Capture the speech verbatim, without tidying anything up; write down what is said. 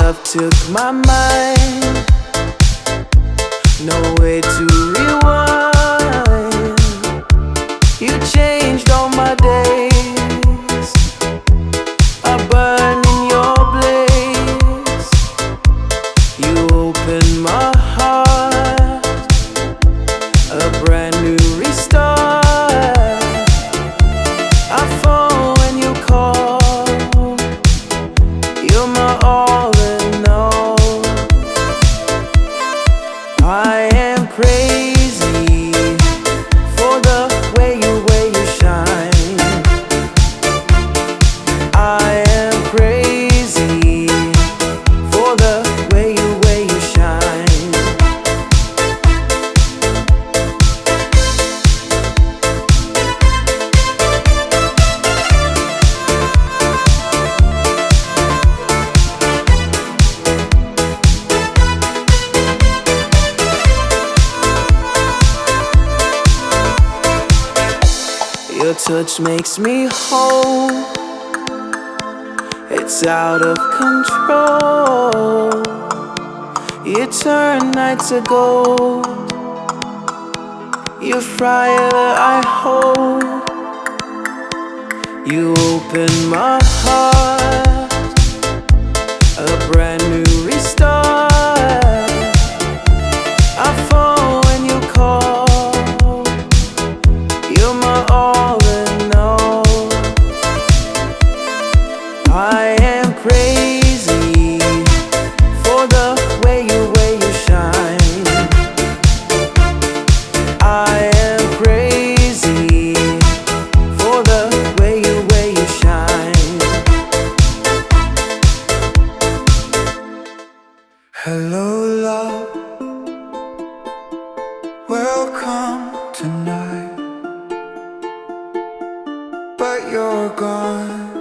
love took my mind, no way to rewind. You changed all my days, I burn in your blaze. You opened my heart, a brand new restart. I fall when you call, you're my all in all. I am crazy for the way you, way you shine. I am crazy for the way you, way you shine. Your touch makes me whole, it's out of control. You turn night to gold, you fire I hold. You open my heart, a brand new restart. I fall when you call, you're my all in all. I am crazy for the way you, way you shine. I am crazy for the way you, way you shine. Hello love, welcome tonight, but you're gone.